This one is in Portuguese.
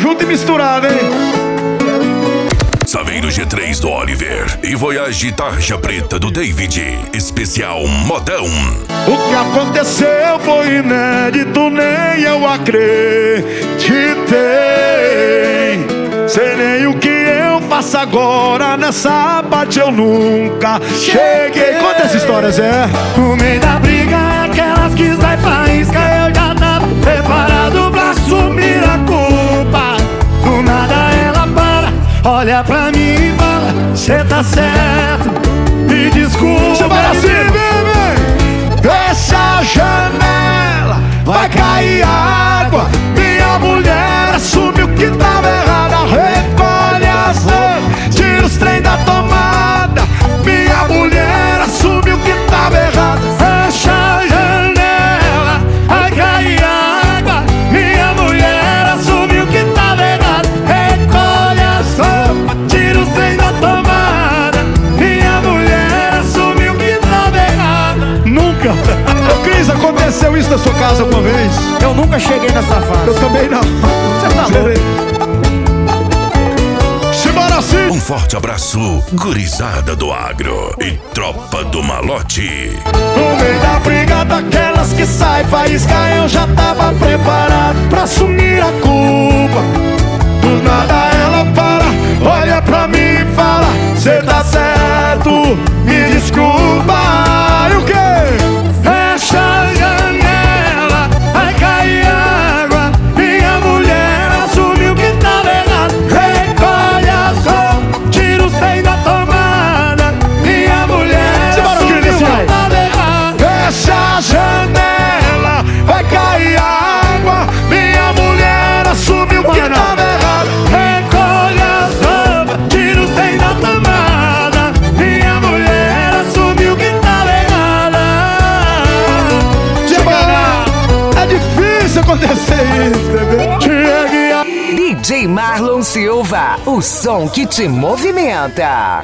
junto e misturado, hein? Saveiro G3 do Oliver e Voyage Tarja Preta do David, especial modão. O que aconteceu foi inédito, nem eu acreditei. Sei nem o que eu faço agora, nessa parte eu nunca cheguei. Conta essa história, Zé. No meio da briga, aquelas que sai faísca, eu já tava preparado pra assumir a culpa. Do nada ela para, olha pra mim e fala: cê tá certo, me desculpa. Você vai assim, bebê. Fecha a janela, vai cair água. Minha mulher assumiu que tava errada. Recolhe as roupas, tira os trem da tomada. Minha mulher assumiu que tava errada. Fecha a janela, vai cair água. Minha mulher assumiu que tava errado. Recolhe as roupas, tira os trem da tomada. Minha mulher assumiu que tava errada. Nunca. Ô Cris, aconteceu isso na sua casa alguma vez? Eu nunca cheguei nessa fase. Eu também não. Você tá louco? Simbora assim. Um forte abraço, gurizada do agro e tropa do malote. No meio da briga daquelas que sai faísca, eu já tava preparado pra assumir a culpa. Do nada ela para, olha pra mim e fala: cê tá certo, me desculpa. E o quê? Fecha a janela, vai cair água. Minha mulher assumiu que tava errado. Recolhe as roupas, tira os trem da tomada. Minha mulher assumiu que tava errado. Fecha a janela, vai cair água. Minha mulher assumiu que tava errado. Recolhe as roupas, tira os trem da tomada. Minha mulher assumiu que tava errada. É difícil acontecer isso, bebê. DJ Marlon Silva, o som que te movimenta.